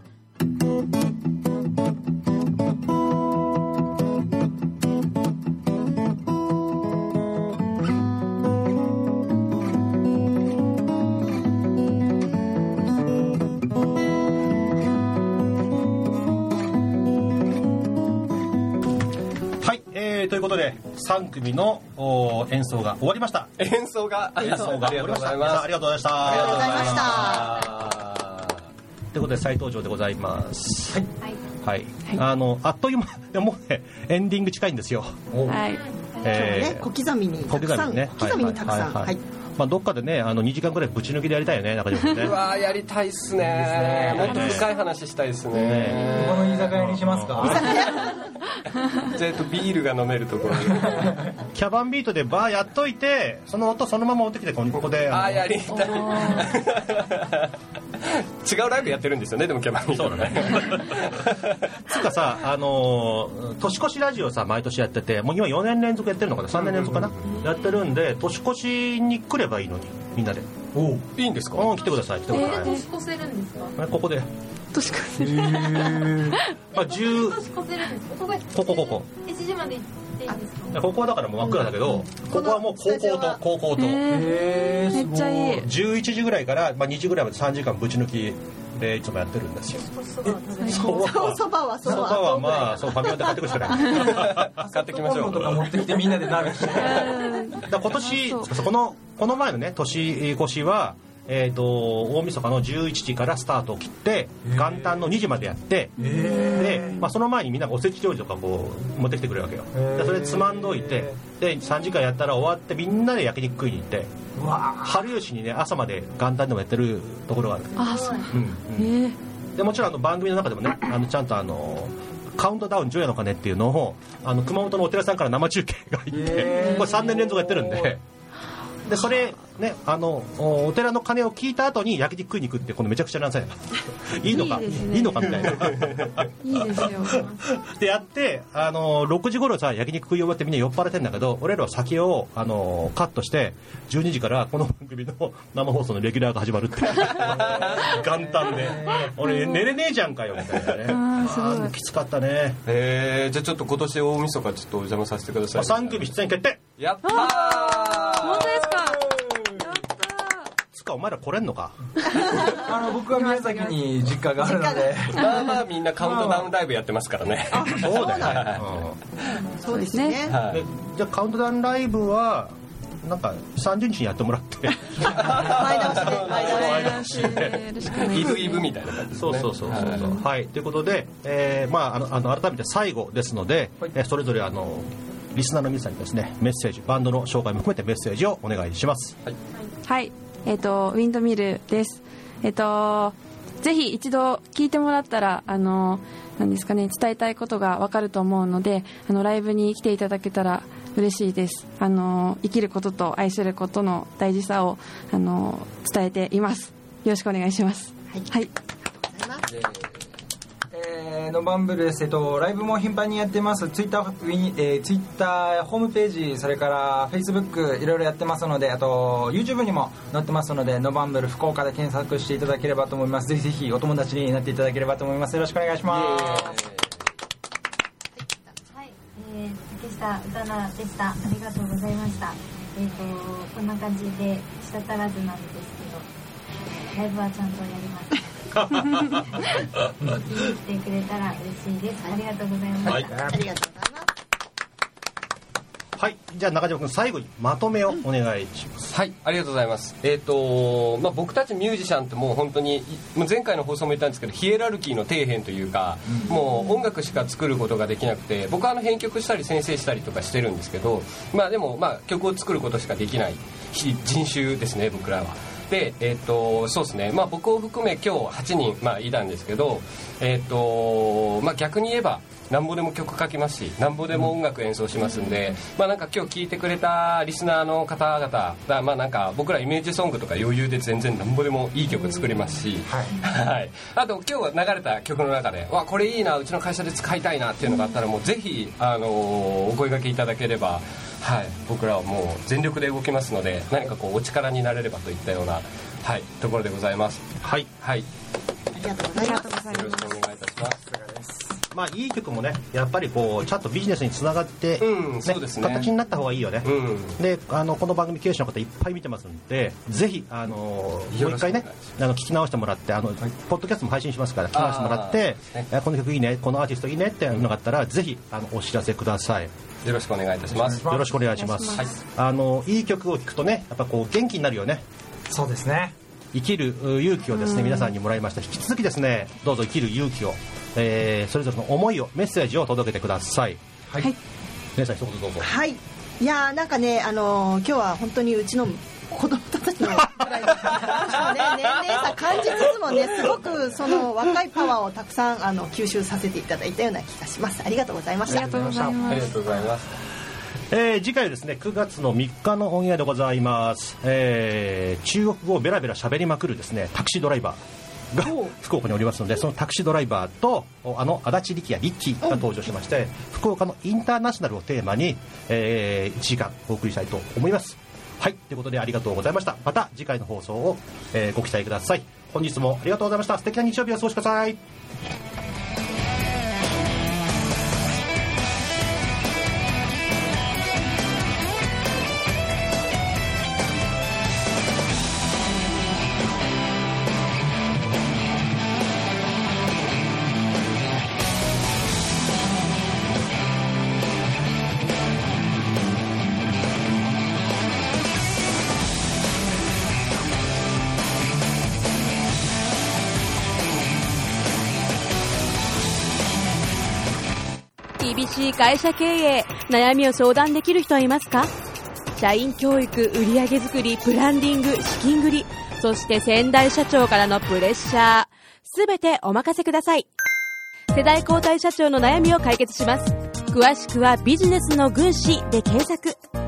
ということで3組の演奏が終わりました。 演奏が終わりました。ありがとうございました。 ありがとうございました。 ということで再登場でございます。はい。あっという間でもうねエンディング近いんですよ。 はい。 小刻みにたくさん。はい。 どっかでね2時間くらいぶち抜きでやりたいよね、中島君ね。 うわーやりたいっすね。もっと深い話したいっすね。 ここの居酒屋にしますか？ ビールが飲めるところ。 キャバンビートでバーやっといてその音そのまま持ってきてここでやりたい。違うライブやってるんですよね、でもキャバンビート。 そうだね。つうかさ年越しラジオさ毎年やっててもう今4年連続やってるのかな、3年連続かな、やってるんで年越しに来ればいいのにみんなで。 いいんですか？ 来てください。 年越せるんですか？ ここで年越せる。 年越せるんですか？ ここ 1時まで行っていいんですか？ ここはだからもう真っ暗だけど、ここはもう高校とめっちゃいい。 11時ぐらいから2時ぐらいまで3時間ぶち抜きでいつもやってるんですよ。 そばはファミマで買ってくるしかない。 買ってきましょう。 とか持ってきてみんなで鍋して。 今年この前のね年越しは大晦日の11時からスタートを切って元旦の2時までやって、で、その前にみんなおせち料理とかこう持ってきてくれるわけよ。でそれつまんどいて、で3時間やったら終わってみんなで焼肉食いに行って、春吉にね朝まで元旦でもやってるところがある。 そう。 でもちろん番組の中でもねちゃんとカウントダウン除夜の鐘っていうのを熊本のお寺さんから生中継が入って、これ3年連続やってるんで。でそれねお寺の鐘を聞いた後に焼肉食いに行くってこのめちゃくちゃなんさいいいのかいいのかみたいな。 いいですよ。 でやって6時頃さ焼肉食い終わってみんな酔っ払ってんだけど、俺らは酒をカットして12時からこの番組の生放送のレギュラーが始まるって元旦で俺寝れねえじゃんかよみたいなね。きつかったね。 じゃあちょっと今年大晦日ちょっとお邪魔させてください。 3組出演決定。 やったー。 本当ですか。 つかお前ら来れんのか。 僕は宮崎に実家があるのでまあみんなカウントダウンライブやってますからね。 そうだね。 そうですね。 じゃあカウントダウンライブはなんか30日にやってもらって前倒しイブイブみたいな感じですね。 そうはいということで、改めて最後ですので、それぞれリスナーの皆さんにですねメッセージ、バンドの紹介も含めてメッセージをお願いします。 はい、ウィンドミルです。ぜひ一度聞いてもらったらなんですかね、伝えたいことが分かると思うのでライブに来ていただけたら嬉しいです。生きることと愛することの大事さを伝えています。よろしくお願いします。はい、 ノバンブルです。ライブも頻繁にやってます。ツイッターホームページ、それからフェイスブックいろいろやってますので、あと YouTube にも載ってますので、ノバンブル福岡で検索していただければと思います。ぜひぜひお友達になっていただければと思います。よろしくお願いします。 はい、竹下歌奈でした。ありがとうございました。こんな感じで舌足らずなんですけど、ライブはちゃんとやります。来てくれたら嬉しいです。ありがとうございました。 ありがとうございます。 はい、じゃあ中島君最後にまとめをお願いします。 はい、ありがとうございます。僕たちミュージシャンってもう本当に前回の放送も言ったんですけど、ヒエラルキーの底辺というか、もう音楽しか作ることができなくて、僕は編曲したり先生したりとかしてるんですけど、でも曲を作ることしかできない人種ですね、僕らは。で、そうですね、僕を含め今日8人、いたんですけど、逆に言えばなんぼでも曲書きますし、なんぼでも音楽演奏しますんで、なんか今日聴いてくれたリスナーの方々が、なんか僕らイメージソングとか余裕で全然なんぼでもいい曲作りますし、はい、あと今日流れた曲の中でこれいいな、うちの会社で使いたいなっていうのがあったら、もうぜひお声掛けいただければ、はい、僕らはもう全力で動きますので、何かお力になれればといったような、ところでございます。 はい、 ありがとうございます。 よろしくお願いいたします。 いい曲もね、やっぱりちゃんとビジネスにつながって、 そうですね、 形になった方がいいよね。でこの番組経営者の方いっぱい見てますんで、ぜひもう一回ね聞き直してもらって、ポッドキャストも配信しますから聞き直してもらって、この曲いいね、このアーティストいいねっていうのがあったら、ぜひお知らせください。 よろしくお願いいたします。 よろしくお願いします。いい曲を聴くとね、やっぱ元気になるよね。 そうですね。 生きる勇気をですね、皆さんにもらいました。引き続きですね、どうぞ生きる勇気を、それぞれの思いを、メッセージを届けてください。はい。皆さん一言どうぞ。 はい。いやなんかね、今日は本当にうちの子供たちのぐらいの年齢差感じつつもね、すごくその若いパワーをたくさん吸収させていただいたような気がします。ありがとうございました。 ありがとうございます。 次回はですね、9月の3日のオンエアでございます。中国語をベラベラ喋りまくるですね、タクシードライバーが福岡におりますので、そのタクシードライバーと足立力也リッキーが登場しまして、福岡のインターナショナルをテーマに、1時間お送りしたいと思います。はい、ということでありがとうございました。また次回の放送を、ご期待ください。本日もありがとうございました。素敵な日曜日をお過ごしください。 厳しい会社経営、悩みを相談できる人はいますか？社員教育、売上作り、ブランディング、資金繰り、そして先代社長からのプレッシャー、すべてお任せください。世代交代社長の悩みを解決します。詳しくはビジネスの軍師で検索。